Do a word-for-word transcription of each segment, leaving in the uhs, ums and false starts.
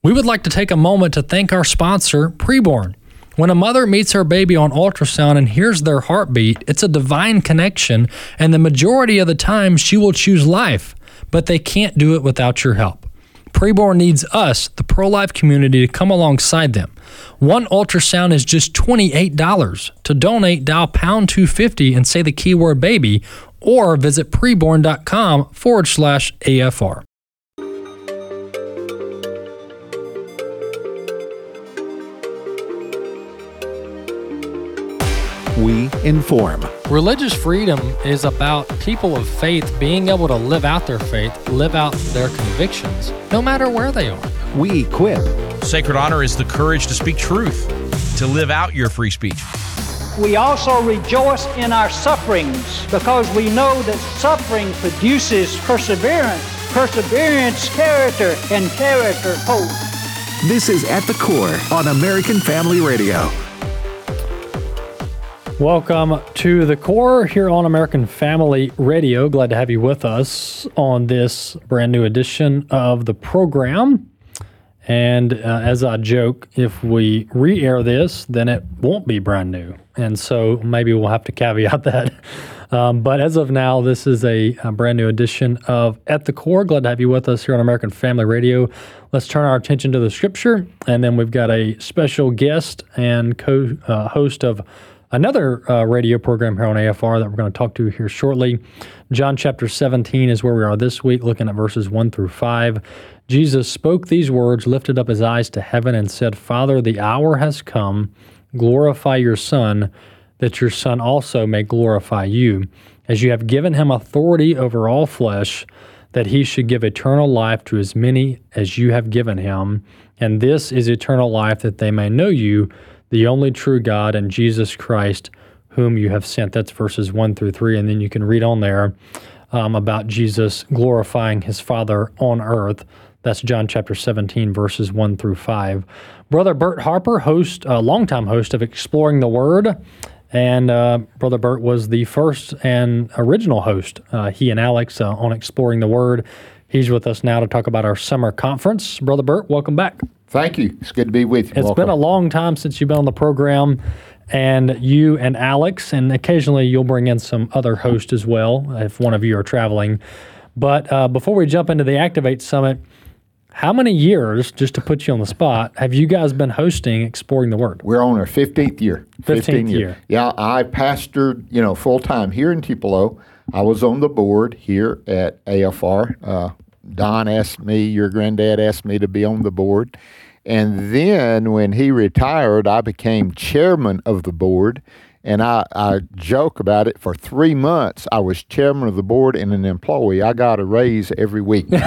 We would like to take a moment to thank our sponsor, Preborn. When a mother meets her baby on ultrasound and hears their heartbeat, it's a divine connection, and the majority of the time she will choose life, but they can't do it without your help. Preborn needs us, the pro-life community, to come alongside them. One ultrasound is just twenty-eight dollars. To donate, dial pound two fifty and say the keyword baby, or visit preborn.com forward slash AFR. We inform. Religious freedom is about people of faith being able to live out their faith, live out their convictions, no matter where they are. We equip. Sacred honor is the courage to speak truth, to live out your free speech. We also rejoice in our sufferings because we know that suffering produces perseverance, perseverance, character, and character, hope. This is At the Core on American Family Radio. Welcome to The Core here on American Family Radio. Glad to have you with us on this brand new edition of the program. And uh, as I joke, if we re-air this, then it won't be brand new. And so maybe we'll have to caveat that. Um, but as of now, this is a, a brand new edition of At the Core. Glad to have you with us here on American Family Radio. Let's turn our attention to the scripture. And then we've got a special guest and co-host uh, of another uh, radio program here on A F R that we're going to talk to here shortly. John chapter seventeen is where we are this week, looking at verses one through five. Jesus spoke these words, lifted up his eyes to heaven, and said, Father, the hour has come. Glorify your Son, that your Son also may glorify you, as you have given him authority over all flesh, that he should give eternal life to as many as you have given him. And this is eternal life, that they may know you, the only true God, and Jesus Christ, whom you have sent. That's verses one through three, and then you can read on there um, about Jesus glorifying his Father on earth. That's John chapter seventeen, verses one through five. Brother Bert Harper, host, uh, longtime host of Exploring the Word, and uh, Brother Bert was the first and original host, uh, he and Alex, uh, on Exploring the Word. He's with us now to talk about our summer conference. Brother Bert, welcome back. Thank you. It's good to be with you. It's Welcome. been a long time since you've been on the program, and you and Alex, and occasionally you'll bring in some other hosts as well if one of you are traveling. But uh, before we jump into the Activate Summit, how many years, just to put you on the spot, have you guys been hosting Exploring the Word? We're on our fifteenth year. fifteenth year. Yeah, I pastored, you know, full-time here in Tupelo. I was on the board here at A F R. Uh, Don asked me, your granddad asked me to be on the board. And then when he retired, I became chairman of the board. And I, I joke about it. For three months, I was chairman of the board and an employee. I got a raise every week. And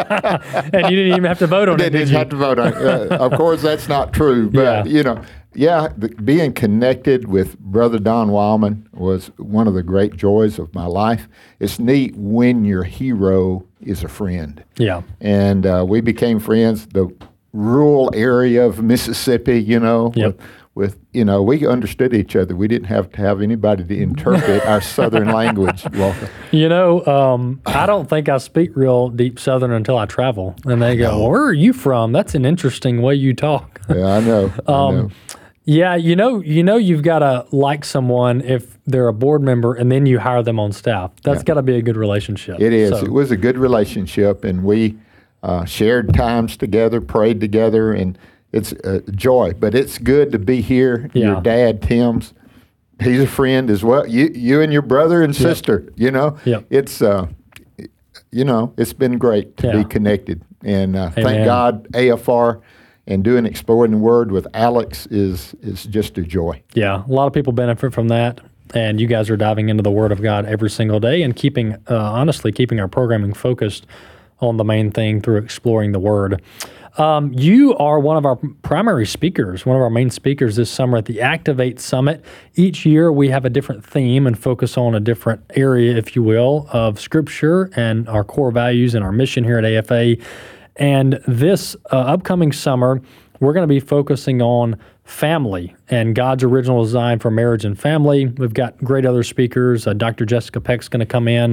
you didn't even have to vote on it, did did you? you? have to vote on it. Uh, of course, that's not true. But, Yeah. you know, yeah, the, being connected with Brother Don Wildman was one of the great joys of my life. It's neat when your hero is a friend. Yeah. And uh, we became friends. The rural area of Mississippi, you know, Yep. with, with, you know, we understood each other. We didn't have to have anybody to interpret our Southern language, Walter. You know, um, I don't think I speak real deep Southern until I travel. And they go, well, where are you from? That's an interesting way you talk. Yeah, I know. I Um, know. Yeah, you know, you know, you've got to like someone if they're a board member, and then you hire them on staff. That's Yeah. got to be a good relationship. It is. So, It was a good relationship, and we uh, shared times together, prayed together, and it's a joy. But it's good to be here. Yeah. Your dad, Tim's, he's a friend as well. You, you and your brother and sister. You know, Yep. it's uh, you know, it's been great to Yeah. be connected, and uh, Amen. thank God, A F R. And doing Exploring the Word with Alex is is just a joy. Yeah, a lot of people benefit from that, and you guys are diving into the Word of God every single day and keeping, uh, honestly, keeping our programming focused on the main thing through exploring the Word. Um, you are one of our primary speakers, one of our main speakers this summer at the Activate Summit. Each year we have a different theme and focus on a different area, if you will, of Scripture and our core values and our mission here at A F A. And this uh, upcoming summer, we're going to be focusing on family and God's original design for marriage and family. We've got great other speakers. Uh, Doctor Jessica Peck's going to come in.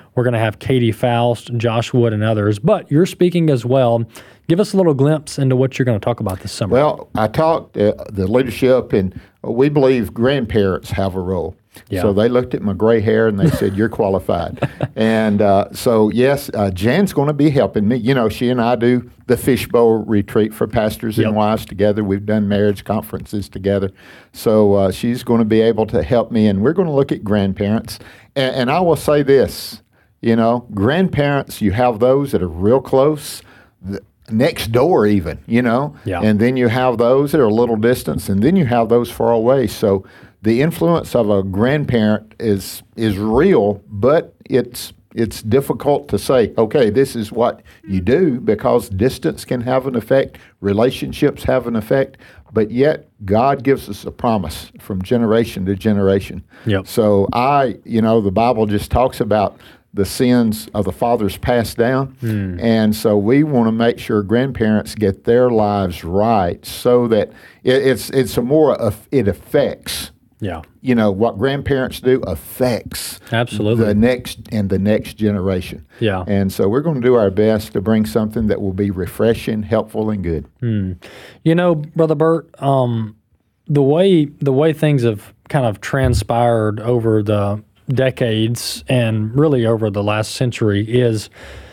We're going to have Katie Faust, Josh Wood, and others. But you're speaking as well. Give us a little glimpse into what you're going to talk about this summer. Well, I talked uh, the leadership, and we believe grandparents have a role. Yeah. So they looked at my gray hair and they said, "You're qualified." And uh, so, yes, uh, Jan's going to be helping me. You know, she and I do the Fishbowl Retreat for pastors Yep. and wives together. We've done marriage conferences together. So uh, she's going to be able to help me, and we're going to look at grandparents. And, and I will say this, you know, grandparents, you have those that are real close, th- next door even, you know, Yeah. and then you have those that are a little distance, and then you have those far away. So the influence of a grandparent is is real, but it's it's difficult to say, okay, this is what you do, because distance can have an effect, relationships have an effect, but yet God gives us a promise from generation to generation. Yep. So I, you know, the Bible just talks about the sins of the fathers passed down. Hmm. And so we want to make sure grandparents get their lives right, so that it, it's it's a more, of, it affects, Yeah. you know, what grandparents do affects Absolutely. the next and the next generation. Yeah. And so we're going to do our best to bring something that will be refreshing, helpful, and good. You know, Brother Bert, um, the way the way things have kind of transpired over the decades and really over the last century is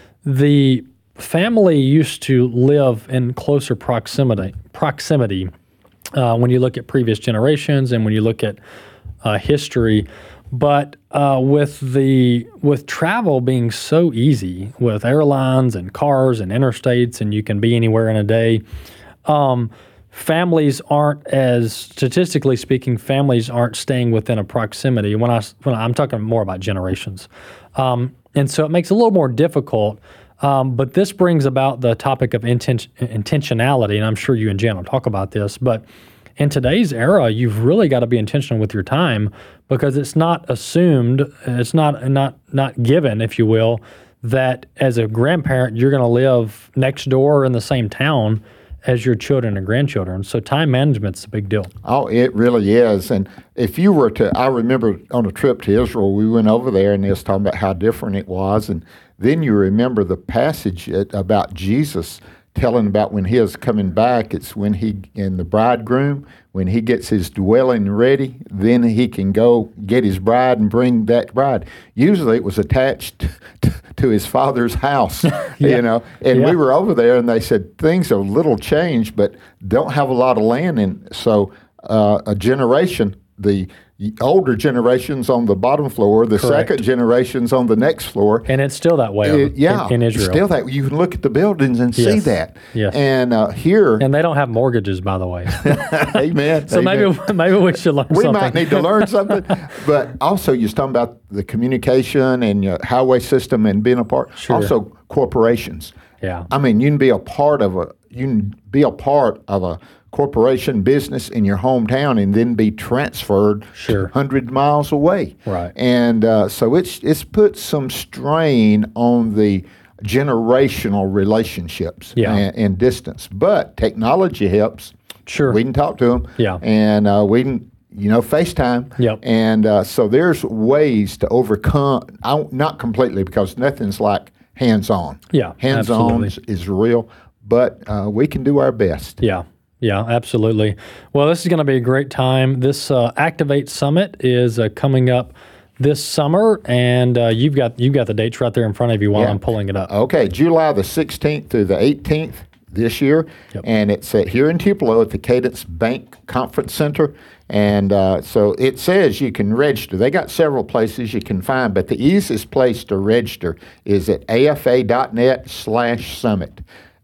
the family used to live in closer proximity. Proximity. Uh, when you look at previous generations and when you look at uh, history, but uh, with the with travel being so easy with airlines and cars and interstates, and you can be anywhere in a day, um, families aren't as statistically speaking, families aren't staying within a proximity. When I when I'm talking more about generations, um, and so it makes it a little more difficult. Um, but this brings about the topic of inten- intentionality, and I'm sure you and Jan will talk about this. But in today's era, you've really got to be intentional with your time, because it's not assumed, it's not not not given, if you will, that as a grandparent you're going to live next door in the same town as your children and grandchildren. So time management's a big deal. Oh, it really is. And if you were to, I remember on a trip to Israel, we went over there and they was talking about how different it was. And then you remember the passage about Jesus telling about when he is coming back. It's when he, in the bridegroom, when he gets his dwelling ready, then he can go get his bride and bring that bride. Usually it was attached to, to his father's house, Yeah. you know. And Yeah. we were over there and they said things have a little changed, but don't have a lot of land. And so uh, a generation, the older generations on the bottom floor, the Correct. second generations on the next floor. And it's still that way It- yeah, in, in Israel. still that. You can look at the buildings and see Yes. that. Yes. And uh, here, And they don't have mortgages, by the way. amen. So amen. maybe maybe we should learn we something. might need to learn something. But also, you're talking about the communication and your highway system and being a part. Sure. Also, corporations. Yeah. I mean, you can be a part of a you can be a part of a corporation business in your hometown and then be transferred Sure. one hundred miles away. Right. And uh, so it's it's put some strain on the generational relationships Yeah. and, and distance. But technology helps. Sure. We can talk to them. Yeah. And uh, we can, you know, FaceTime. Yep. And uh, so there's ways to overcome, I, don't- not completely, because nothing's like hands-on. Yeah, Hands-on absolutely. is, is real, but uh, we can do our best. Yeah, yeah, absolutely. Well, this is going to be a great time. This uh, Activate Summit is uh, coming up this summer, and uh, you've got you've got the dates right there in front of you while Yeah. I'm pulling it up. Okay, July the sixteenth through the eighteenth this year, Yep. and it's uh, here in Tupelo at the Cadence Bank Conference Center. And uh, so it says you can register. They got several places you can find, but the easiest place to register is at afa.net slash summit.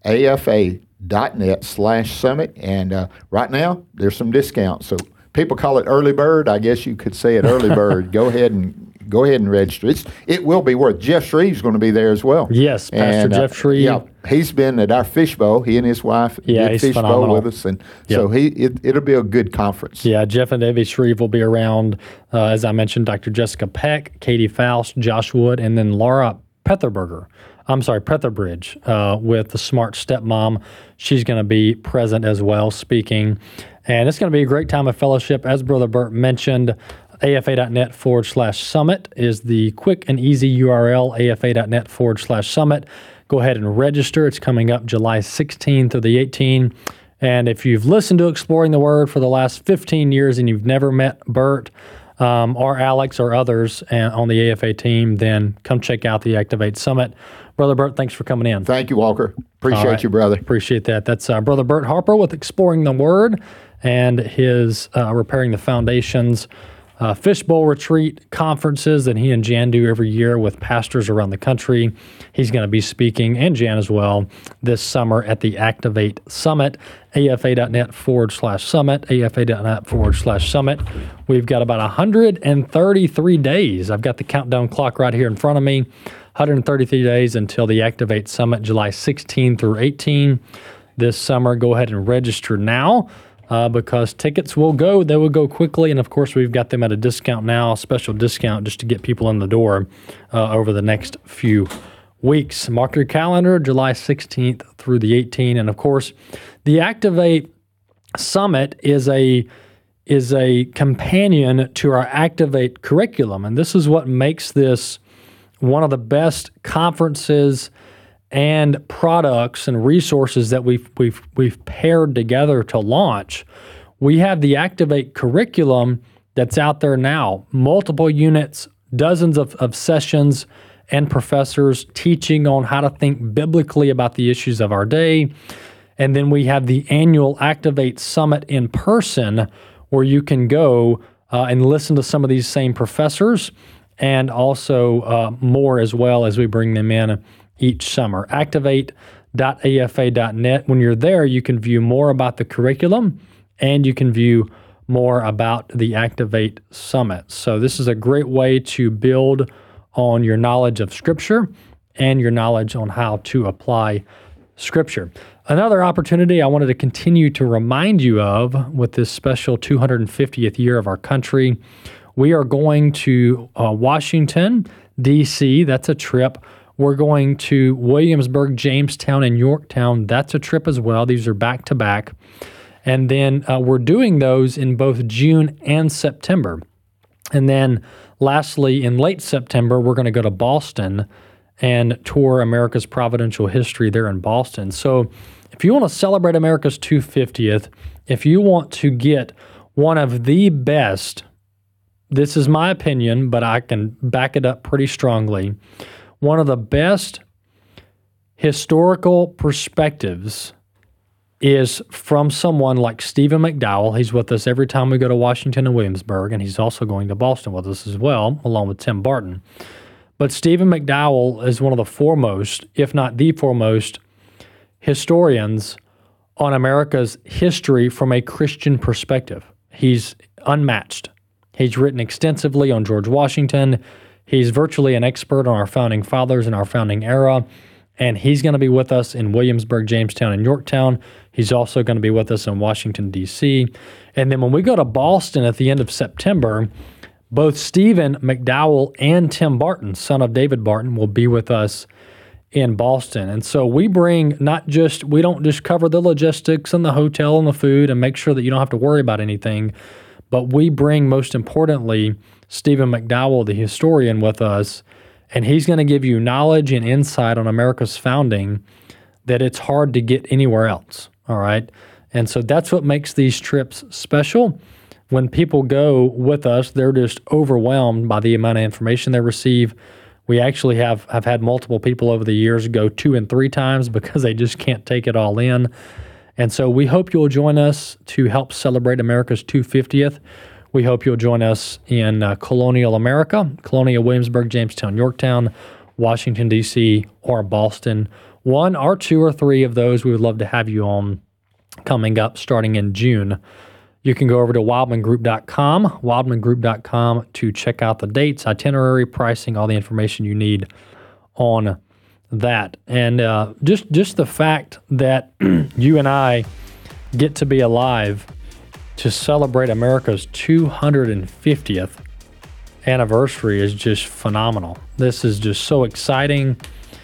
afa.net slash summit. And uh, right now, there's some discounts. So people call it early bird. I guess you could say it early bird. Go ahead and go ahead and register. It's, it will be worth. Jeff Shreve's going to be there as well. Yes, Pastor And, uh, Jeff Shreve. Yeah, he's been at our fishbowl. He and his wife Yeah, did he's fishbowl phenomenal. with us, and so he it, it'll be a good conference. Yeah, Jeff and Debbie Shreve will be around. Uh, as I mentioned, Doctor Jessica Peck, Katie Faust, Josh Wood, and then Laura Petherberger. I'm sorry, Petherbridge uh, with the Smart Stepmom. She's going to be present as well, speaking. And it's going to be a great time of fellowship. As Brother Bert mentioned, afa.net forward slash summit is the quick and easy U R L, afa.net forward slash summit. Go ahead and register. It's coming up July sixteenth through the eighteenth. And if you've listened to Exploring the Word for the last fifteen years and you've never met Bert um, or Alex or others on the A F A team, then come check out the Activate Summit. Brother Bert, thanks for coming in. Thank you, Walker. Appreciate right. you, brother. Appreciate that. That's uh, Brother Bert Harper with Exploring the Word and his uh, Repairing the Foundations uh, Fishbowl Retreat conferences that he and Jan do every year with pastors around the country. He's going to be speaking, and Jan as well, this summer at the Activate Summit, afa.net forward slash summit, afa.net forward slash summit. We've got about one hundred thirty-three days. I've got the countdown clock right here in front of me. one hundred thirty-three days until the Activate Summit, July sixteenth through eighteenth this summer. Go ahead and register now. Uh, because tickets will go. They will go quickly. And, of course, we've got them at a discount now, a special discount just to get people in the door uh, over the next few weeks. Mark your calendar, July sixteenth through the eighteenth. And, of course, the Activate Summit is a is a companion to our Activate curriculum. And this is what makes this one of the best conferences and products and resources that we've we've we've paired together to launch. We have the Activate curriculum that's out there now, multiple units, dozens of, of sessions and professors teaching on how to think biblically about the issues of our day. And then we have the annual Activate Summit in person where you can go uh, and listen to some of these same professors and also uh, more as well as we bring them in each summer. activate dot a f a dot net. When you're there, you can view more about the curriculum and you can view more about the Activate Summit. So this is a great way to build on your knowledge of Scripture and your knowledge on how to apply Scripture. Another opportunity I wanted to continue to remind you of with this special two hundred fiftieth year of our country, we are going to uh, Washington, D C That's a trip. We're going to Williamsburg, Jamestown, and Yorktown. That's a trip as well. These are back-to-back. And then uh, we're doing those in both June and September. And then lastly, in late September, we're going to go to Boston and tour America's Providential History there in Boston. So if you want to celebrate America's two hundred fiftieth, if you want to get one of the best, this is my opinion, but I can back it up pretty strongly, one of the best historical perspectives is from someone like Stephen McDowell. He's with us every time we go to Washington and Williamsburg, and he's also going to Boston with us as well, along with Tim Barton. But Stephen McDowell is one of the foremost, if not the foremost, historians on America's history from a Christian perspective. He's unmatched. He's written extensively on George Washington. He's virtually an expert on our founding fathers and our founding era, and he's going to be with us in Williamsburg, Jamestown, and Yorktown. He's also going to be with us in Washington, D C And then when we go to Boston at the end of September, both Stephen McDowell and Tim Barton, son of David Barton, will be with us in Boston. And so we bring not just, we don't just cover the logistics and the hotel and the food and make sure that you don't have to worry about anything, but we bring, most importantly, Stephen McDowell, the historian, with us, and he's going to give you knowledge and insight on America's founding that it's hard to get anywhere else, all right? And so that's what makes these trips special. When people go with us, they're just overwhelmed by the amount of information they receive. We actually have, have had multiple people over the years go two and three times because they just can't take it all in. And so we hope you'll join us to help celebrate America's two hundred fiftieth. We hope you'll join us in uh, Colonial America, Colonial Williamsburg, Jamestown, Yorktown, Washington, D C, or Boston. One or two or three of those we would love to have you on coming up starting in June. You can go over to wildman group dot com, wildman group dot com to check out the dates, itinerary, pricing, all the information you need on that. And uh, just, just the fact that you and I get to be alive to celebrate America's two hundred fiftieth anniversary is just phenomenal. This is just so exciting,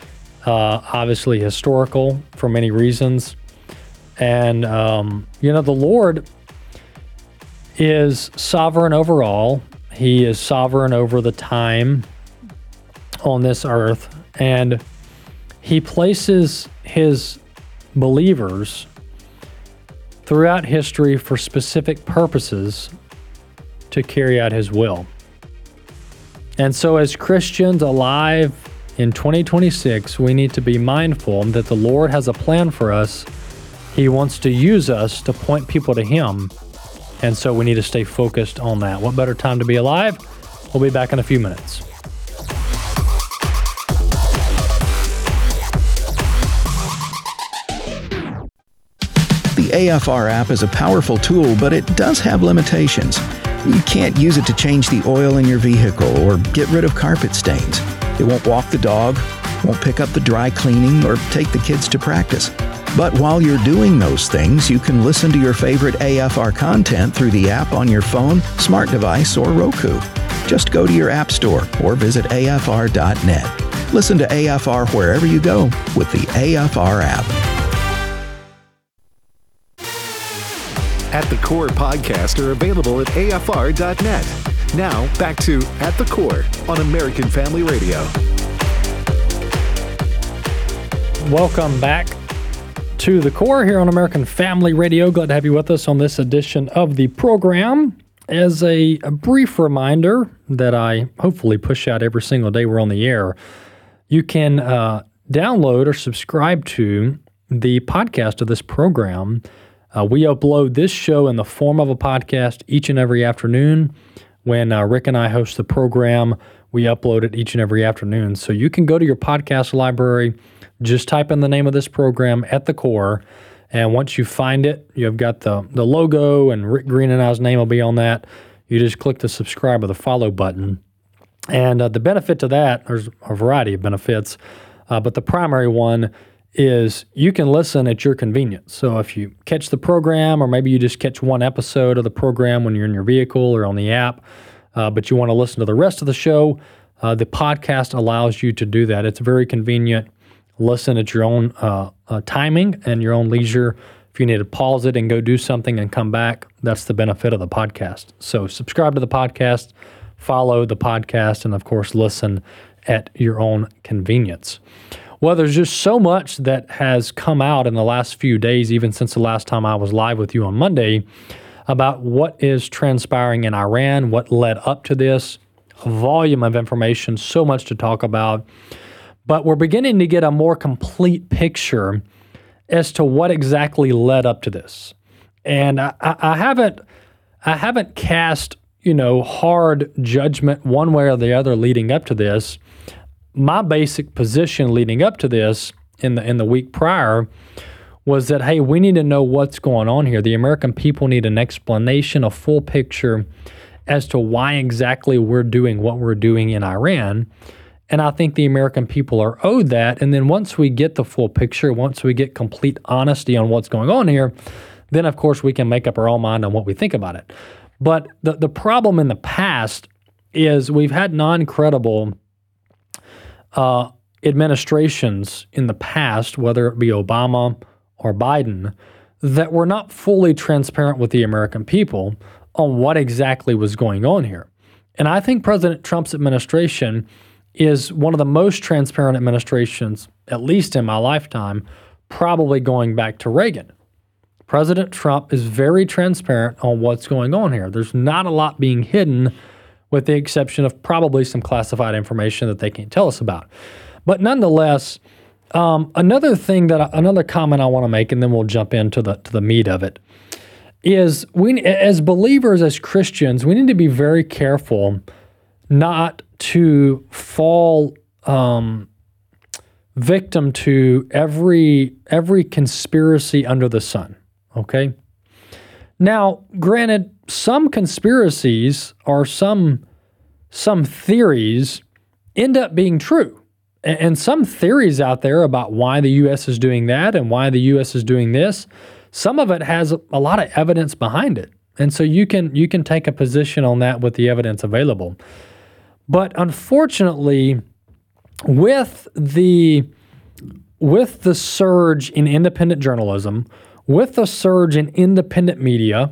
uh, obviously historical for many reasons. And, um, you know, the Lord is sovereign over all. He is sovereign over the time on this earth, and he places his believers throughout history for specific purposes to carry out his will. And so as Christians alive in twenty twenty-six, we need to be mindful that the Lord has a plan for us. He wants to use us to point people to Him. And so we need to stay focused on that. What better time to be alive? We'll be back in a few minutes. The A F R app is a powerful tool, but it does have limitations. You can't use it to change the oil in your vehicle or get rid of carpet stains. It won't walk the dog, won't pick up the dry cleaning, or take the kids to practice. But while you're doing those things, you can listen to your favorite A F R content through the app on your phone, smart device, or Roku. Just go to your app store or visit A F R dot net. Listen to A F R wherever you go with the A F R app. At the Core podcasts are available at A F R dot net. Now, back to At the Core on American Family Radio. Welcome back to The Core here on American Family Radio. Glad to have you with us on this edition of the program. As a, a brief reminder that I hopefully push out every single day we're on the air, you can uh, download or subscribe to the podcast of this program. Uh, we upload this show in the form of a podcast each and every afternoon. When uh, Rick and I host the program, we upload it each and every afternoon. So you can go to your podcast library, just type in the name of this program, At the Core, and once you find it, you've got the, the logo, and Rick Green and I's name will be on that. You just click the subscribe or the follow button. And uh, the benefit to that, there's a variety of benefits, uh, but the primary one is you can listen at your convenience. So if you catch the program, or maybe you just catch one episode of the program when you're in your vehicle or on the app, uh, but you want to listen to the rest of the show, uh, the podcast allows you to do that. It's very convenient. Listen at your own uh, uh, timing and your own leisure. If you need to pause it and go do something and come back, that's the benefit of the podcast. So subscribe to the podcast, follow the podcast, and of course, listen at your own convenience. Well, there's just so much that has come out in the last few days, even since the last time I was live with you on Monday, about what is transpiring in Iran, what led up to this, a volume of information, so much to talk about. But we're beginning to get a more complete picture as to what exactly led up to this. And I, I haven't, I haven't cast, you know, hard judgment one way or the other leading up to this. My basic position leading up to this in the in the week prior was that, hey, we need to know what's going on here. The American people need an explanation, a full picture as to why exactly we're doing what we're doing in Iran. And I think the American people are owed that. And then once we get the full picture, once we get complete honesty on what's going on here, then of course we can make up our own mind on what we think about it. But the, the problem in the past is we've had non-credible Uh, administrations in the past, whether it be Obama or Biden, that were not fully transparent with the American people on what exactly was going on here. And I think President Trump's administration is one of the most transparent administrations, at least in my lifetime, probably going back to Reagan. President Trump is very transparent on what's going on here. There's not a lot being hidden, with the exception of probably some classified information that they can't tell us about. But nonetheless, um, another thing that I, another comment I want to make, and then we'll jump into the to the meat of it, is we as believers, as Christians, we need to be very careful not to fall um, victim to every every conspiracy under the sun. Okay. Now, granted, some conspiracies or some some theories end up being true. And some theories out there about why the U S is doing that and why the U S is doing this, some of it has a lot of evidence behind it. And so you can you can take a position on that with the evidence available. But unfortunately, with the with the surge in independent journalism, with the surge in independent media,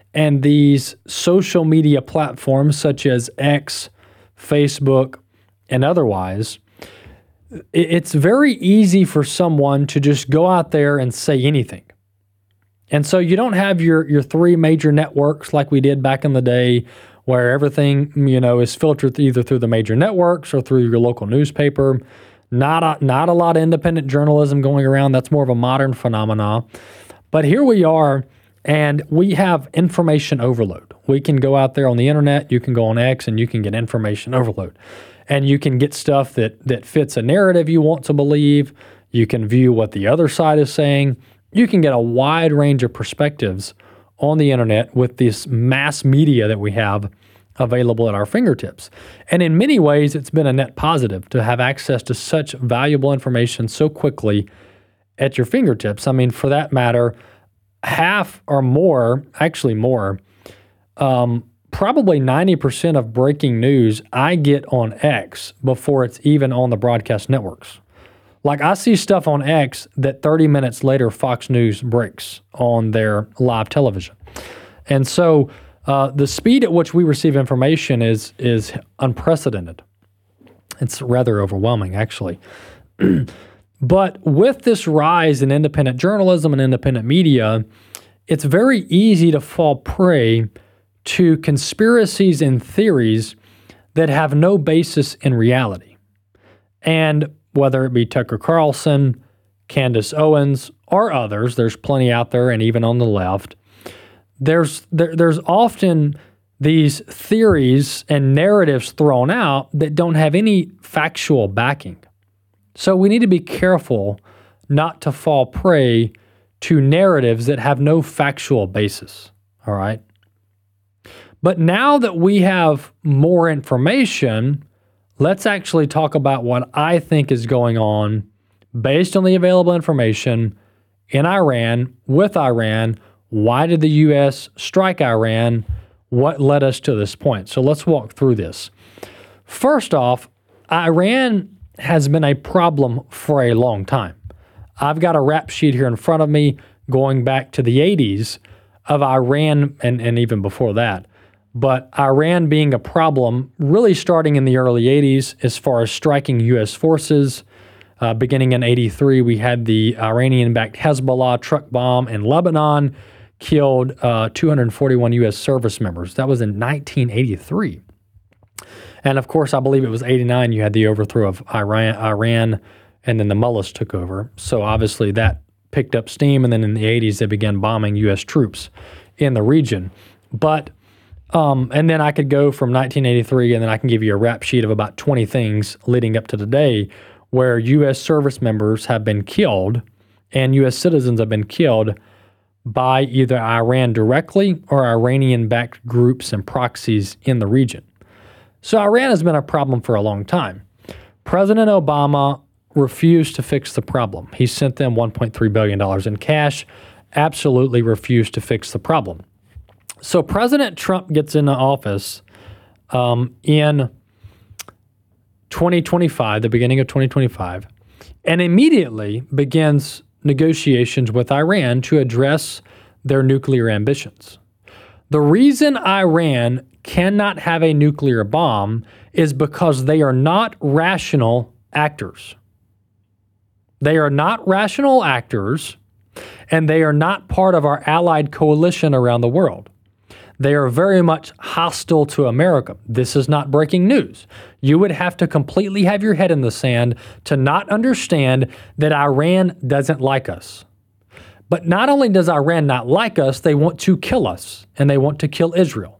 and these social media platforms such as X, Facebook, and otherwise, it's very easy for someone to just go out there and say anything. And so you don't have your, your three major networks like we did back in the day, where everything, you know, is filtered either through the major networks or through your local newspaper. Not a, not a lot of independent journalism going around. That's more of a modern phenomena. But here we are, and we have information overload. We can go out there on the internet, you can go on X, and you can get information overload. And you can get stuff that, that fits a narrative you want to believe. You can view what the other side is saying. You can get a wide range of perspectives on the internet with this mass media that we have available at our fingertips. And in many ways, it's been a net positive to have access to such valuable information so quickly at your fingertips. I mean, for that matter, half or more, actually more, um, probably ninety percent of breaking news I get on X before it's even on the broadcast networks. Like, I see stuff on X that thirty minutes later Fox News breaks on their live television. And so uh, the speed at which we receive information is is unprecedented. It's rather overwhelming, actually. But with this rise in independent journalism and independent media, it's very easy to fall prey to conspiracies and theories that have no basis in reality. And whether it be Tucker Carlson, Candace Owens, or others, there's plenty out there, and even on the left, there's there, there's often these theories and narratives thrown out that don't have any factual backing. So we need to be careful not to fall prey to narratives that have no factual basis, all right? But now that we have more information, let's actually talk about what I think is going on based on the available information in Iran, with Iran. Why did the U S strike Iran? What led us to this point? So let's walk through this. First off, Iran has been a problem for a long time. I've got a rap sheet here in front of me going back to the eighties of Iran, and, and even before that. But Iran being a problem really starting in the early eighties as far as striking U S forces. Uh, beginning in eighty-three, we had the Iranian-backed Hezbollah truck bomb in Lebanon, killed uh, two hundred forty-one U S service members. That was in nineteen eighty-three. And of course, I believe it was eighty-nine, you had the overthrow of Iran, Iran, and then the mullahs took over. So obviously that picked up steam, and then in the eighties, they began bombing U S troops in the region. But, um, and then I could go from nineteen eighty-three, and then I can give you a rap sheet of about twenty things leading up to today where U S service members have been killed and U S citizens have been killed by either Iran directly or Iranian-backed groups and proxies in the region. So Iran has been a problem for a long time. President Obama refused to fix the problem. He sent them one point three billion dollars in cash, absolutely refused to fix the problem. So President Trump gets into office um, in twenty twenty-five, the beginning of twenty twenty-five, and immediately begins negotiations with Iran to address their nuclear ambitions. The reason Iran cannot have a nuclear bomb is because they are not rational actors. They are not rational actors, and they are not part of our allied coalition around the world. They are very much hostile to America. This is not breaking news. You would have to completely have your head in the sand to not understand that Iran doesn't like us. But not only does Iran not like us, they want to kill us, and they want to kill Israel.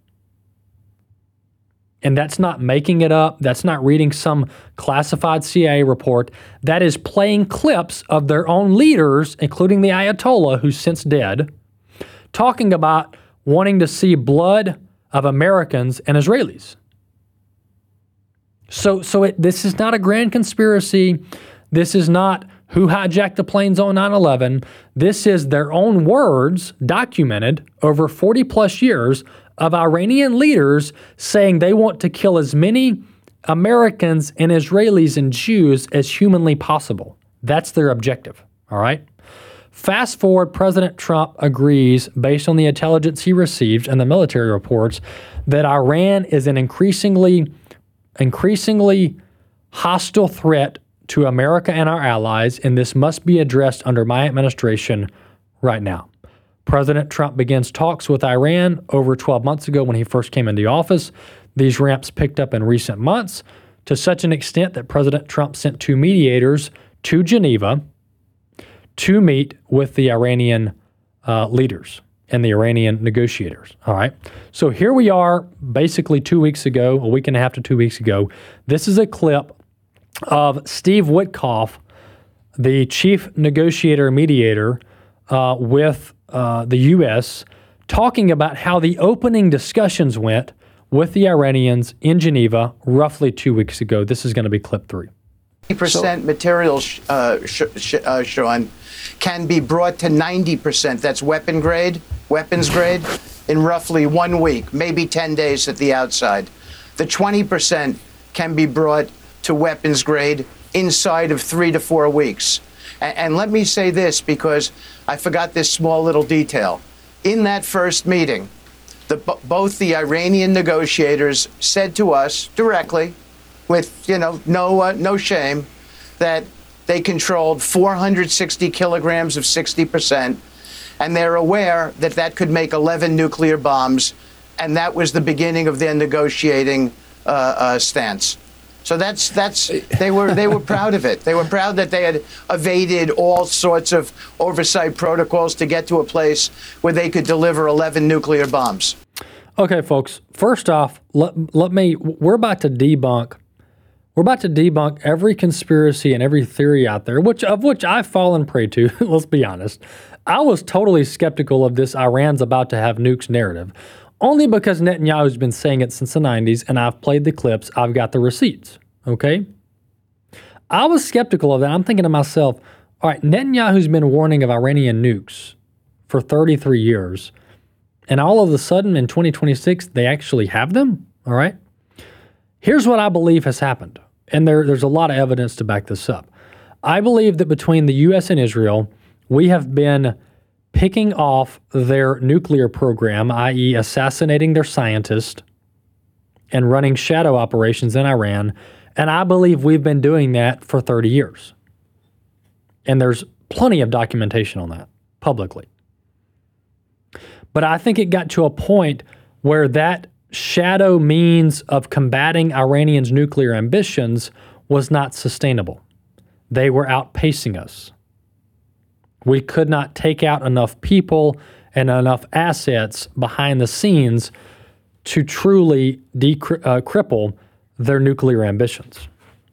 And that's not making it up. That's not reading some classified C I A report. That is playing clips of their own leaders, including the Ayatollah, who's since dead, talking about wanting to see blood of Americans and Israelis. So, so it, this is not a grand conspiracy. This is not who hijacked the planes on nine eleven. This is their own words documented over forty plus years of Iranian leaders saying they want to kill as many Americans and Israelis and Jews as humanly possible. That's their objective, all right? Fast forward, President Trump agrees, based on the intelligence he received and the military reports, that Iran is an increasingly, increasingly hostile threat to America and our allies, and this must be addressed under my administration right now. President Trump begins talks with Iran over twelve months ago when he first came into office. These ramps picked up in recent months to such an extent that President Trump sent two mediators to Geneva to meet with the Iranian uh, leaders and the Iranian negotiators. All right. So here we are basically two weeks ago, a week and a half to two weeks ago. This is a clip of Steve Witkoff, the chief negotiator and mediator uh, with uh, the U S, talking about how the opening discussions went with the Iranians in Geneva roughly two weeks ago. This is going to be clip three. ninety percent material, uh, sh- sh- uh, Sean, can be brought to ninety percent. That's weapon grade, weapons grade, in roughly one week, maybe ten days at the outside. The twenty percent can be brought to weapons grade inside of three to four weeks. And, and let me say this, because I forgot this small little detail. In that first meeting, the, both the Iranian negotiators said to us directly, with you know no uh, no shame, that they controlled four hundred sixty kilograms of sixty percent, and they're aware that that could make eleven nuclear bombs, and that was the beginning of their negotiating uh, uh, stance. So that's that's they were they were proud of it. They were proud that they had evaded all sorts of oversight protocols to get to a place where they could deliver eleven nuclear bombs. Okay, folks. First off, let let me. We're about to debunk. We're about to debunk every conspiracy and every theory out there, which of which I've fallen prey to. Let's be honest. I was totally skeptical of this Iran's about to have nukes narrative, only because Netanyahu's been saying it since the nineties, and I've played the clips. I've got the receipts. Okay. I was skeptical of that. I'm thinking to myself, all right, Netanyahu's been warning of Iranian nukes for thirty-three years. And all of a sudden in twenty twenty-six, they actually have them, all right? Here's what I believe has happened, and there, there's a lot of evidence to back this up. I believe that between the U S and Israel, we have been picking off their nuclear program, that is assassinating their scientists and running shadow operations in Iran, and I believe we've been doing that for thirty years. And there's plenty of documentation on that publicly. But I think it got to a point where that shadow means of combating Iranians' nuclear ambitions was not sustainable. They were outpacing us. We could not take out enough people and enough assets behind the scenes to truly decri- uh, cripple their nuclear ambitions.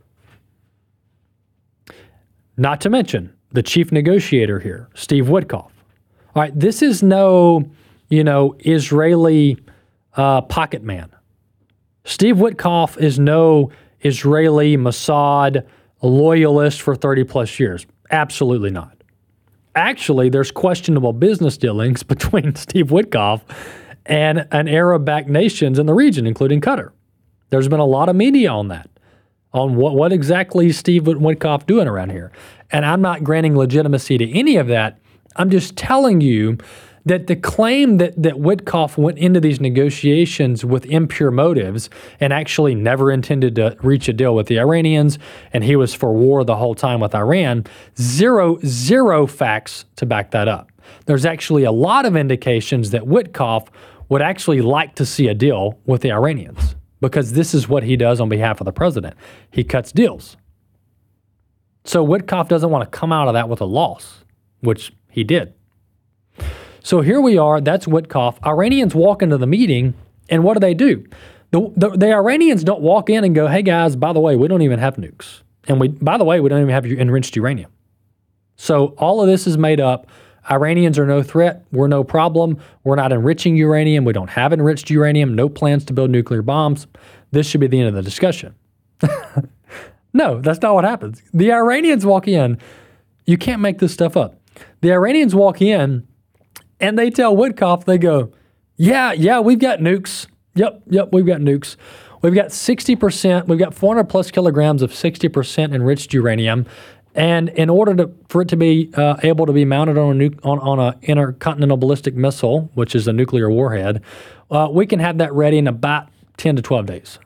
Not to mention the chief negotiator here, Steve Witkoff. All right, this is no... you know, Israeli uh, pocket man. Steve Witkoff is no Israeli Mossad loyalist for thirty plus years. Absolutely not. Actually, there's questionable business dealings between Steve Witkoff and an Arab-backed nations in the region, including Qatar. There's been a lot of media on that, on what, what exactly is Steve Witkoff doing around here. And I'm not granting legitimacy to any of that. I'm just telling you that the claim that, that Witkoff went into these negotiations with impure motives and actually never intended to reach a deal with the Iranians, and he was for war the whole time with Iran, zero, zero facts to back that up. There's actually a lot of indications that Witkoff would actually like to see a deal with the Iranians, because this is what he does on behalf of the president. He cuts deals. So Witkoff doesn't want to come out of that with a loss, which he did. So here we are, that's Witkoff. Iranians walk into the meeting, and what do they do? The, the, the Iranians don't walk in and go, hey guys, by the way, we don't even have nukes. And we, by the way, we don't even have enriched uranium. So all of this is made up. Iranians are no threat. We're no problem. We're not enriching uranium. We don't have enriched uranium. No plans to build nuclear bombs. This should be the end of the discussion. No, that's not what happens. The Iranians walk in. You can't make this stuff up. The Iranians walk in, and they tell Witkoff, they go, yeah, yeah, we've got nukes. Yep, yep, we've got nukes. We've got sixty percent, we've got four hundred plus kilograms of sixty percent enriched uranium, And in order to, for it to be uh, able to be mounted on a nu- on, on a intercontinental ballistic missile, which is a nuclear warhead, uh, we can have that ready in about ten to twelve days.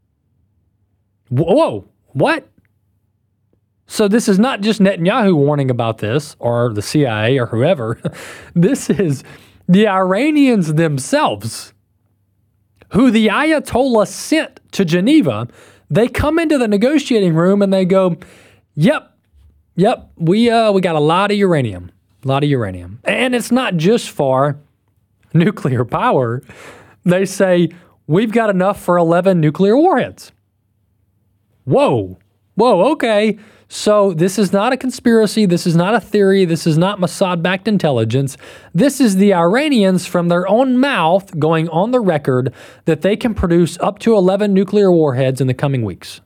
Whoa, what? So this is not just Netanyahu warning about this, or the C I A, or whoever. This is the Iranians themselves, who the Ayatollah sent to Geneva. They come into the negotiating room and they go, yep, yep, we uh, we got a lot of uranium, a lot of uranium. And it's not just for nuclear power. They say, we've got enough for eleven nuclear warheads. Whoa, whoa, okay. So this is not a conspiracy. This is not a theory. This is not Mossad-backed intelligence. This is the Iranians from their own mouth going on the record that they can produce up to eleven nuclear warheads in the coming weeks.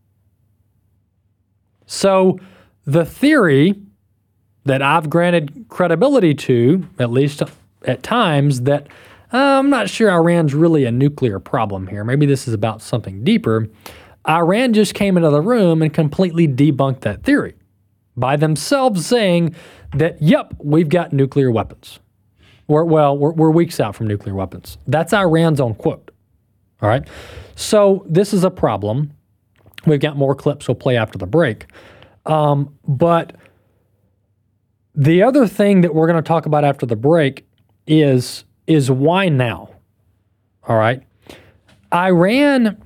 So the theory that I've granted credibility to, at least at times, that uh, I'm not sure Iran's really a nuclear problem here. Maybe this is about something deeper. Iran just came into the room and completely debunked that theory by themselves saying that, yep, we've got nuclear weapons. We're, well, we're, we're weeks out from nuclear weapons. That's Iran's own quote. All right. So this is a problem. We've got more clips we'll play after the break. Um, but the other thing that we're going to talk about after the break is, is why now? All right. Iran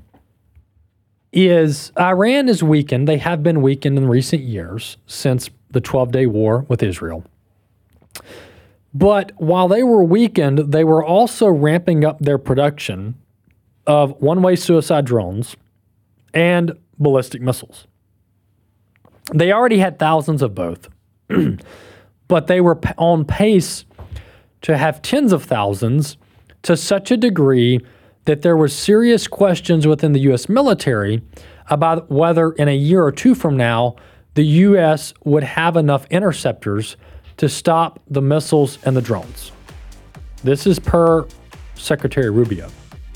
is Iran is weakened. They have been weakened in recent years since the twelve-day war with Israel. But while they were weakened, they were also ramping up their production of one-way suicide drones and ballistic missiles. They already had thousands of both, but they were on pace to have tens of thousands to such a degree that there were serious questions within the U S military about whether in a year or two from now, the U S would have enough interceptors to stop the missiles and the drones. This is per Secretary Rubio.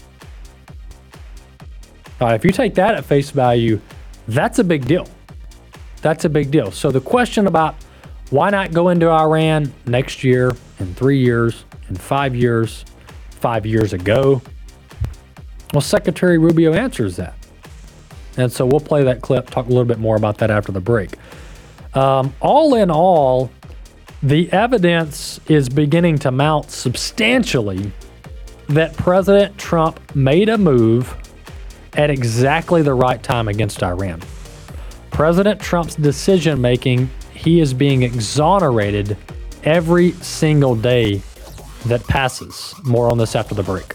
Now, if you take that at face value, that's a big deal. That's a big deal. So the question about why not go into Iran next year, in three years, in five years, five years ago, well, Secretary Rubio answers that. And so we'll play that clip, talk a little bit more about that after the break. Um, all in all, the evidence is beginning to mount substantially that President Trump made a move at exactly the right time against Iran. President Trump's decision-making, he is being exonerated every single day that passes. More on this after the break.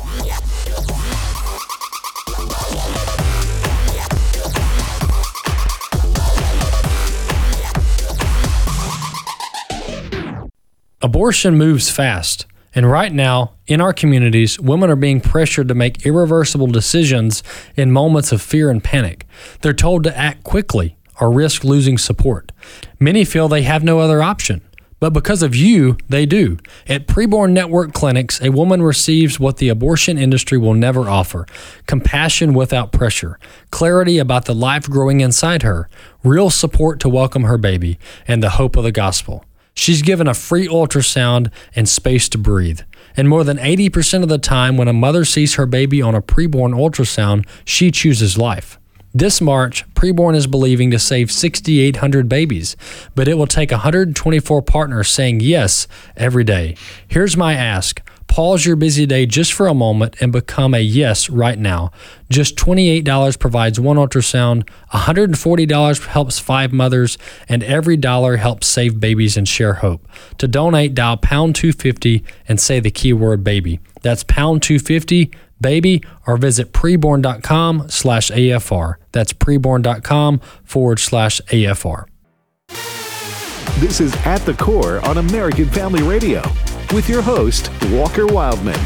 Abortion moves fast, and right now, in our communities, women are being pressured to make irreversible decisions in moments of fear and panic. They're told to act quickly or risk losing support. Many feel they have no other option, but because of you, they do. At Preborn Network Clinics, a woman receives what the abortion industry will never offer: compassion without pressure, clarity about the life growing inside her, real support to welcome her baby, and the hope of the gospel. She's given a free ultrasound and space to breathe. And more than eighty percent of the time when a mother sees her baby on a preborn ultrasound, she chooses life. This March, Preborn is believing to save six thousand eight hundred babies, but it will take one hundred twenty-four partners saying yes every day. Here's my ask. Pause your busy day just for a moment and become a yes right now. Just twenty-eight dollars provides one ultrasound, one hundred forty dollars helps five mothers, and every dollar helps save babies and share hope. To donate, dial pound two fifty and say the keyword baby. That's pound two fifty, baby, or visit preborn.com slash AFR. That's preborn.com forward slash AFR. This is At the Core on American Family Radio with your host, Walker Wildman.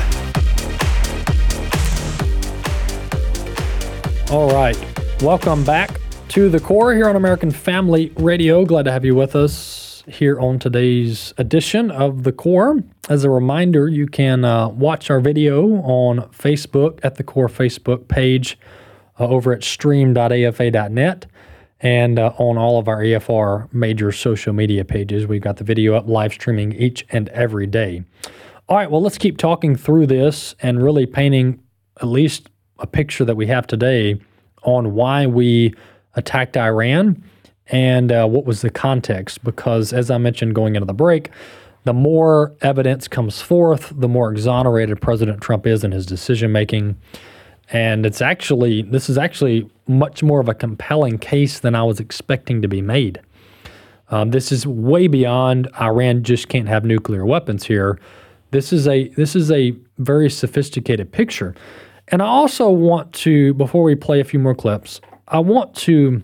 All right. Welcome back to The Core here on American Family Radio. Glad to have you with us here on today's edition of The Core. As a reminder, you can uh, watch our video on Facebook at The Core Facebook page uh, over at stream dot A F A dot net. And uh, on all of our A F R major social media pages, we've got the video up, live streaming each and every day. All right, well, let's keep talking through this and really painting at least a picture that we have today on why we attacked Iran and uh, what was the context. Because as I mentioned going into the break, the more evidence comes forth, the more exonerated President Trump is in his decision-making. And it's actually, this is actually much more of a compelling case than I was expecting to be made. Um, this is way beyond Iran just can't have nuclear weapons here. This is a this is a very sophisticated picture. And I also want to, before we play a few more clips, I want to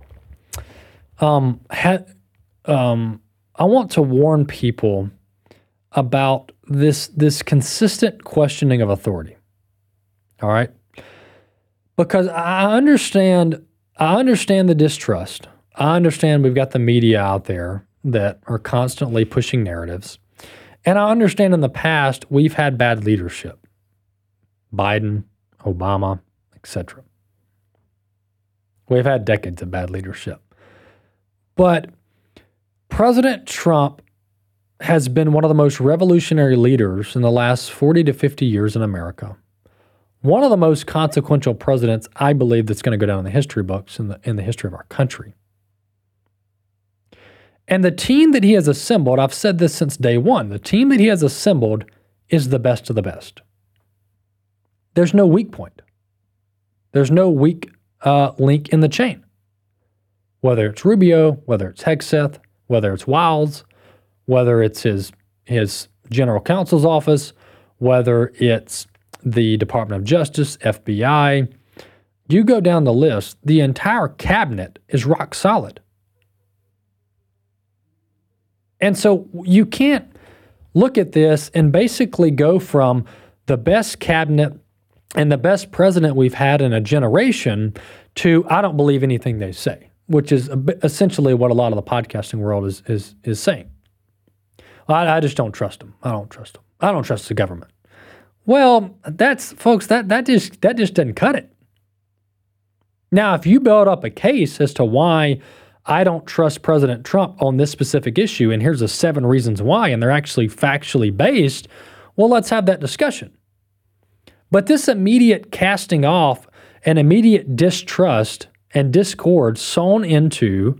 um, ha- um, I want to warn people about this this consistent questioning of authority. All right? Because I understand, I understand the distrust. I understand we've got the media out there that are constantly pushing narratives. And I understand in the past we've had bad leadership. Biden, Obama, et cetera. We've had decades of bad leadership. But President Trump has been one of the most revolutionary leaders in the last forty to fifty years in America. One of the most consequential presidents, I believe, that's going to go down in the history books in the in the history of our country. And the team that he has assembled, I've said this since day one, the team that he has assembled is the best of the best. There's no weak point. There's no weak uh, link in the chain. Whether it's Rubio, whether it's Hegseth, whether it's Wiles, whether it's his his general counsel's office, whether it's the Department of Justice, F B I, you go down the list, the entire cabinet is rock solid. And so you can't look at this and basically go from the best cabinet and the best president we've had in a generation to I don't believe anything they say, which is essentially what a lot of the podcasting world is is is saying. I, I just don't trust them. I don't trust them. I don't trust the government. Well, that's folks, that that just that just doesn't cut it. Now, if you build up a case as to why I don't trust President Trump on this specific issue, and here's the seven reasons why, and they're actually factually based, well, let's have that discussion. But this immediate casting off and immediate distrust and discord sown into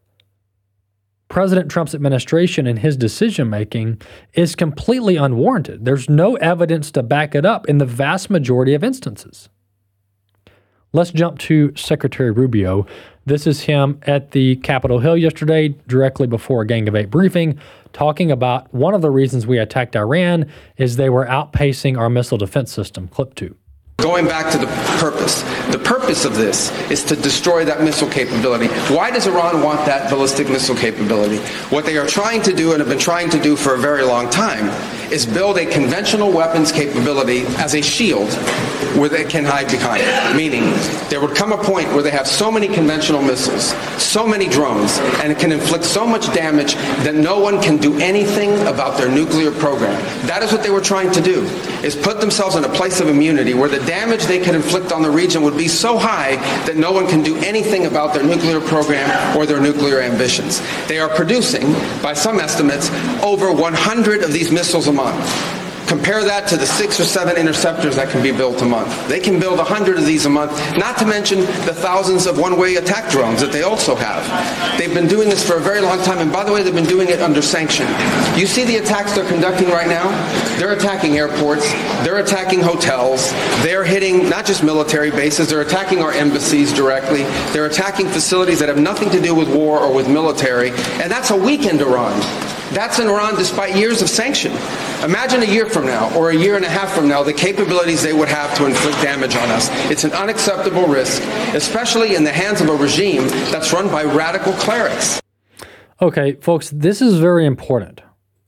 President Trump's administration and his decision-making is completely unwarranted. There's no evidence to back it up in the vast majority of instances. Let's jump to Secretary Rubio. This is him at the Capitol Hill yesterday, directly before a Gang of Eight briefing, talking about one of the reasons we attacked Iran is they were outpacing our missile defense system. Clip two. Going back to the purpose, the purpose of this is to destroy that missile capability. Why does Iran want that ballistic missile capability? What they are trying to do and have been trying to do for a very long time is build a conventional weapons capability as a shield where they can hide behind it. Meaning, there would come a point where they have so many conventional missiles, so many drones, and it can inflict so much damage that no one can do anything about their nuclear program. That is what they were trying to do, is put themselves in a place of immunity where the damage they could inflict on the region would be so high that no one can do anything about their nuclear program or their nuclear ambitions. They are producing, by some estimates, over one hundred of these missiles a month. Compare that to the six or seven interceptors that can be built a month. They can build one hundred of these a month, not to mention the thousands of one-way attack drones that they also have. They've been doing this for a very long time, and by the way, they've been doing it under sanction. You see the attacks they're conducting right now? They're attacking airports, they're attacking hotels, they're hitting not just military bases, they're attacking our embassies directly, they're attacking facilities that have nothing to do with war or with military, and that's a weakened Iran. That's in Iran despite years of sanction. Imagine a year from now or a year and a half from now the capabilities they would have to inflict damage on us. It's an unacceptable risk, especially in the hands of a regime that's run by radical clerics. Okay, folks, this is very important.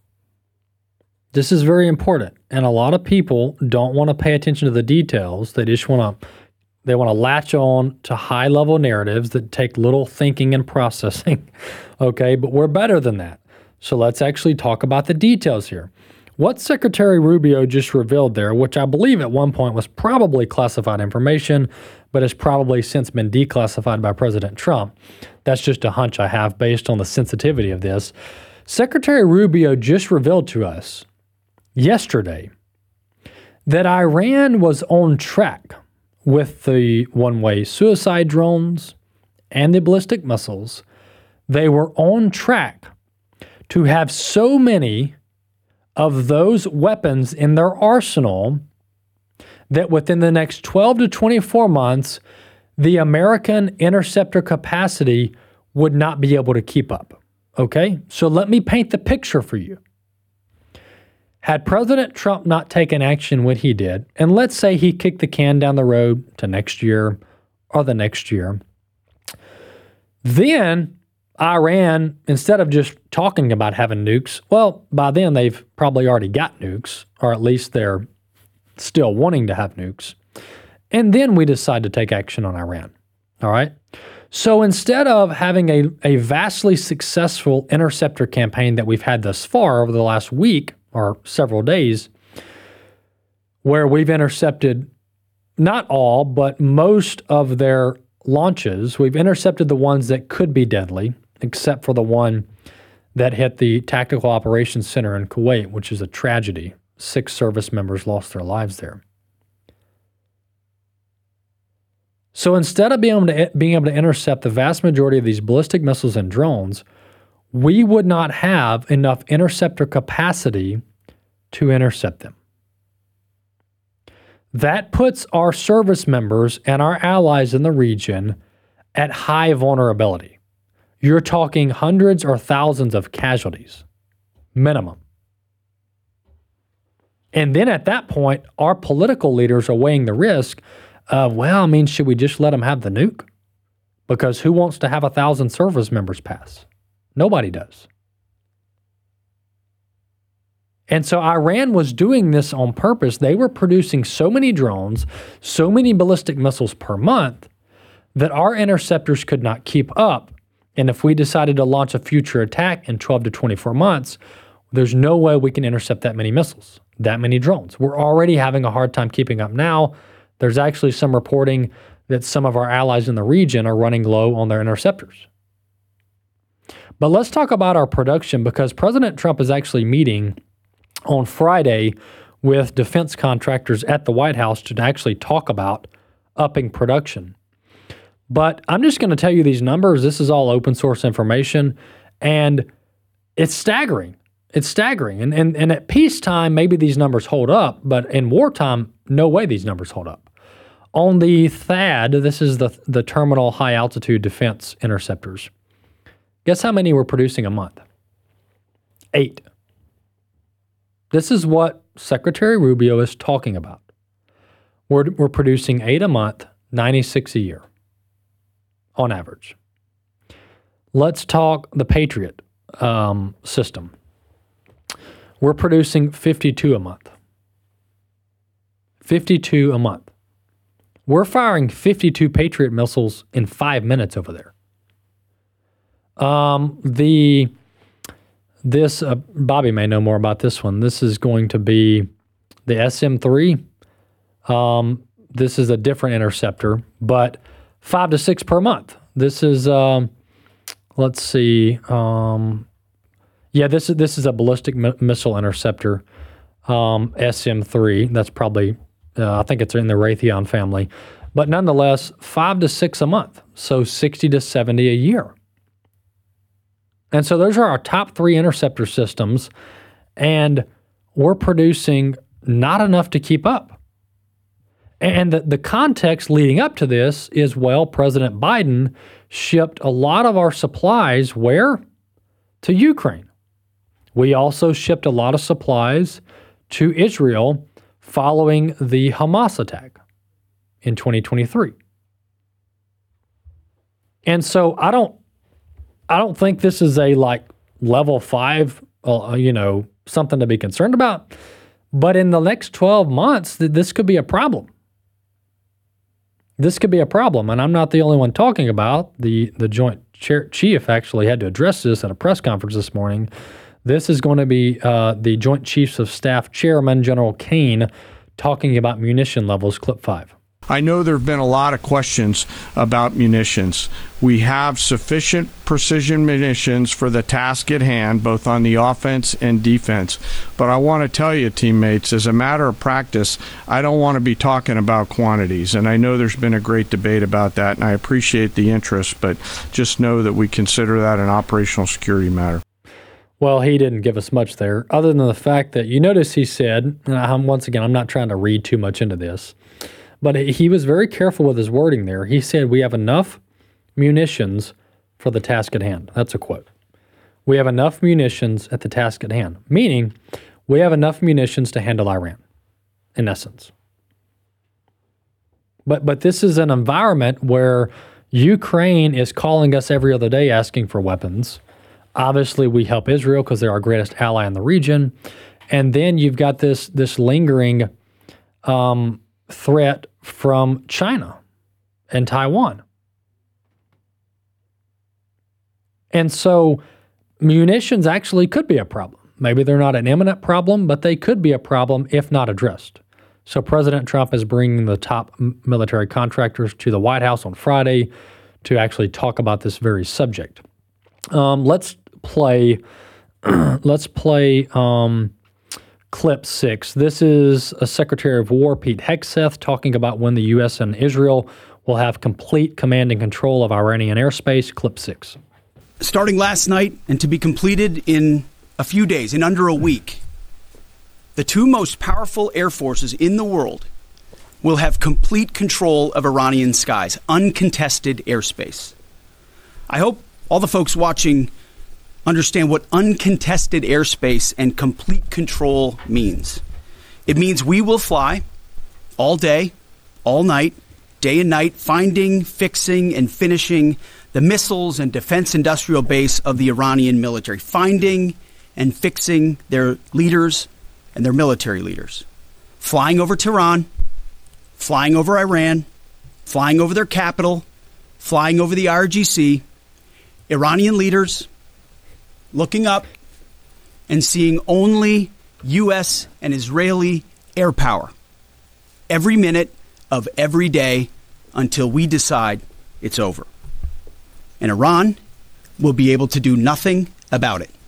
This is very important. And a lot of people don't want to pay attention to the details. They just want to they want to latch on to high-level narratives that take little thinking and processing. Okay, but we're better than that. So let's actually talk about the details here. what Secretary Rubio just revealed there, which I believe at one point was probably classified information, but has probably since been declassified by President Trump. That's just a hunch I have based on the sensitivity of this. Secretary Rubio just revealed to us yesterday that Iran was on track with the one-way suicide drones and the ballistic missiles. They were on track to have so many of those weapons in their arsenal that within the next twelve to twenty-four months, the American interceptor capacity would not be able to keep up. Okay? So let me paint the picture for you. Had President Trump not taken action when he did, and let's say he kicked the can down the road to next year or the next year, then Iran, instead of just talking about having nukes, well, by then they've probably already got nukes, or at least they're still wanting to have nukes. And then we decide to take action on Iran. All right? So instead of having a, a vastly successful interceptor campaign that we've had thus far over the last week or several days, where we've intercepted not all, but most of their launches, we've intercepted the ones that could be deadly, except for the one that hit the Tactical Operations Center in Kuwait, which is a tragedy. Six service members lost their lives there. So instead of being able to, being able to intercept the vast majority of these ballistic missiles and drones, we would not have enough interceptor capacity to intercept them. That puts our service members and our allies in the region at high vulnerability. You're talking hundreds or thousands of casualties, minimum. And then at that point, our political leaders are weighing the risk of, well, I mean, should we just let them have the nuke? Because who wants to have a thousand service members pass? Nobody does. And so Iran was doing this on purpose. They were producing so many drones, so many ballistic missiles per month that our interceptors could not keep up. And if we decided to launch a future attack in twelve to twenty-four months, there's no way we can intercept that many missiles, that many drones. We're already having a hard time keeping up now. There's actually some reporting that some of our allies in the region are running low on their interceptors. But let's talk about our production, because President Trump is actually meeting on Friday with defense contractors at the White House to actually talk about upping production. But I'm just going to tell you these numbers. This is all open source information, and it's staggering. It's staggering. And, and, and at peacetime, maybe these numbers hold up, but in wartime, no way these numbers hold up. On the THAAD, this is the, the Terminal High Altitude Defense Interceptors. Guess how many we're producing a month? Eight. This is what Secretary Rubio is talking about. We're, we're producing eight a month, ninety-six a year, on average. Let's talk the Patriot um, system. We're producing fifty-two a month. fifty-two a month. We're firing fifty-two Patriot missiles in five minutes over there. Um, the this uh, Bobby may know more about this one. This is going to be the S M three. Um, this is a different interceptor, but five to six per month. This is um, let's see. Um, yeah, this is this is a ballistic mi- missile interceptor, um, S M three. That's probably uh, I think it's in the Raytheon family, but nonetheless, five to six a month. So sixty to seventy a year. And so those are our top three interceptor systems, and we're producing not enough to keep up. And the, the context leading up to this is, well, President Biden shipped a lot of our supplies where? To Ukraine. We also shipped a lot of supplies to Israel following the Hamas attack in twenty twenty-three. And so I don't I don't think this is a like level five, uh, you know, something to be concerned about. But in the next twelve months, th- this could be a problem. This could be a problem, and I'm not the only one talking about. The the Joint Chair, Chief actually had to address this at a press conference this morning, This is going to be uh, the Joint Chiefs of Staff Chairman, General Kane, talking about munition levels. Clip five. I know there have been a lot of questions about munitions. We have sufficient precision munitions for the task at hand, both on the offense and defense. But I want to tell you, teammates, as a matter of practice, I don't want to be talking about quantities. And I know there's been a great debate about that, and I appreciate the interest, but just know that we consider that an operational security matter. Well, he didn't give us much there, other than the fact that you notice he said, and I'm, once again, I'm not trying to read too much into this, but he was very careful with his wording there. He said, we have enough munitions for the task at hand. That's a quote. We have enough munitions at the task at hand, meaning we have enough munitions to handle Iran, in essence. But but this is an environment where Ukraine is calling us every other day asking for weapons. Obviously, we help Israel because they're our greatest ally in the region. And then you've got this, this lingering um, threat from China and Taiwan. And so munitions actually could be a problem. Maybe they're not an imminent problem, but they could be a problem if not addressed. So President Trump is bringing the top military contractors to the White House on Friday to actually talk about this very subject. Um, let's play. let's play um, clip six. This is a Secretary of War, Pete Hegseth, talking about when the U S and Israel will have complete command and control of Iranian airspace. Clip six. Starting last night and to be completed in a few days, in under a week, the two most powerful air forces in the world will have complete control of Iranian skies, uncontested airspace. I hope all the folks watching understand what uncontested airspace and complete control means. It means we will fly all day, all night, day and night, finding, fixing, and finishing the missiles and defense industrial base of the Iranian military, finding and fixing their leaders and their military leaders, flying over Tehran, flying over Iran, flying over their capital, flying over the I R G C, Iranian leaders looking up and seeing only U S and Israeli air power every minute of every day until we decide it's over. And Iran will be able to do nothing about it.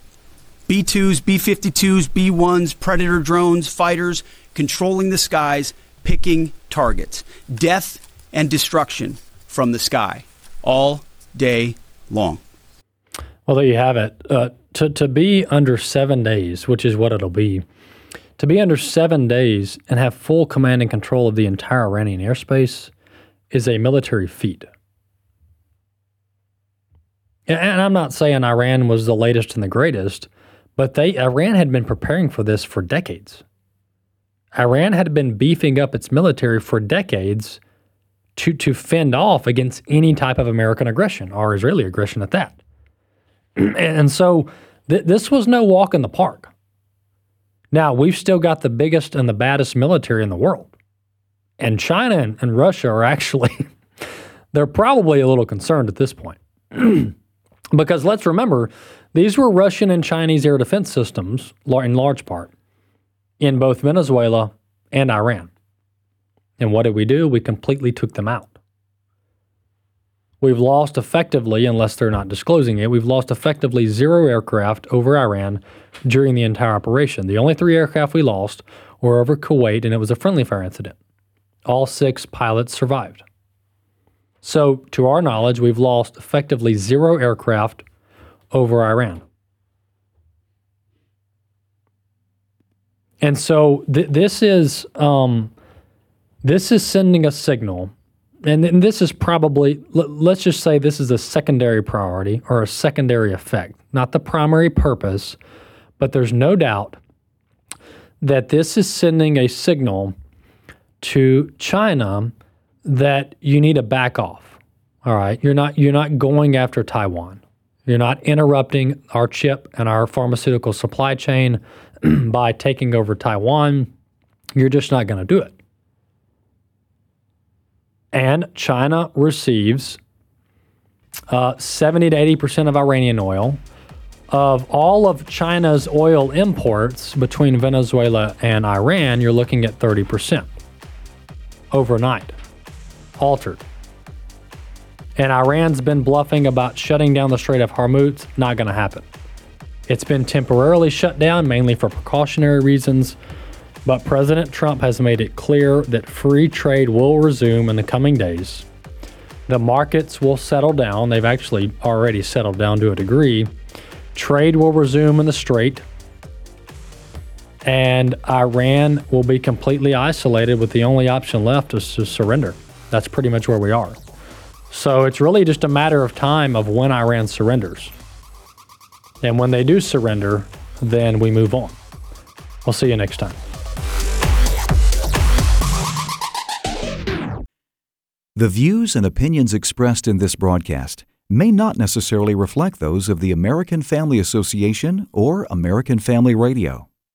B twos, B fifty-twos, B ones, Predator drones, fighters, controlling the skies, picking targets. Death and destruction from the sky all day long. Well, there you have it. Uh, to, to be under seven days, which is what it'll be, to be under seven days and have full command and control of the entire Iranian airspace is a military feat. And I'm not saying Iran was the latest and the greatest, but they Iran had been preparing for this for decades. Iran had been beefing up its military for decades to, to fend off against any type of American aggression or Israeli aggression at that. And so th- this was no walk in the park. Now, we've still got the biggest and the baddest military in the world. And China and, and Russia are actually, they're probably a little concerned at this point. Because let's remember, these were Russian and Chinese air defense systems, in large part, in both Venezuela and Iran. And what did we do? We completely took them out. We've lost effectively, unless they're not disclosing it, we've lost effectively zero aircraft over Iran during the entire operation. The only three aircraft we lost were over Kuwait, and it was a friendly fire incident. All six pilots survived. So, to our knowledge, we've lost effectively zero aircraft over Iran. And so th- this is um, this is sending a signal, and, and this is probably, l- let's just say this is a secondary priority or a secondary effect, not the primary purpose, but there's no doubt that this is sending a signal to China that you need to back off. All right, you're not you're not going after Taiwan. You're not interrupting our chip and our pharmaceutical supply chain by taking over Taiwan. You're just not going to do it. And China receives uh, seventy to eighty percent of Iranian oil, of all of China's oil imports between Venezuela and Iran, you're looking at thirty percent overnight, altered. And Iran's been bluffing about shutting down the Strait of Hormuz. Not going to happen. It's been temporarily shut down, mainly for precautionary reasons, but President Trump has made it clear that free trade will resume in the coming days. The markets will settle down. They've actually already settled down to a degree. Trade will resume in the Strait, and Iran will be completely isolated with the only option left is to surrender. That's pretty much where we are. So it's really just a matter of time of when Iran surrenders. And when they do surrender, then we move on. We'll see you next time. The views and opinions expressed in this broadcast may not necessarily reflect those of the American Family Association or American Family Radio.